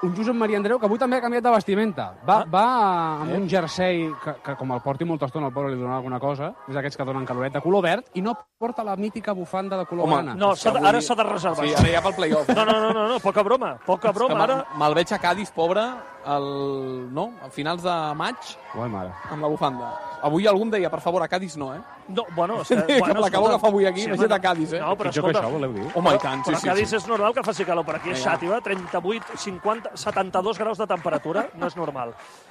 un Josep Maria Andreu que avui també ha canviat de vestimenta. Va amb un jersei que com el porti molta estona, al pobre li donarà alguna cosa, és aquests que donen caloret, de color verd, i no porta la mítica bufanda de color grana. No, ara s'ha de reservar. Sí, ara ja pel play-off. No, poca broma. Ara... Me'l veig a Cádiz, pobre, a finals de maig, amb la bufanda. Avui algú em deia, per favor, a Cádiz no, eh? No, bueno, que l'acabo d'agafar avui aquí, imagina't a Cádiz, eh? No, però escolta, això, voleu dir? Home, i tant, sí. Però a Cádiz és normal que faci calor, per aquí és Xàtiva, 38, 50, 72 graus de temperatura, no és normal.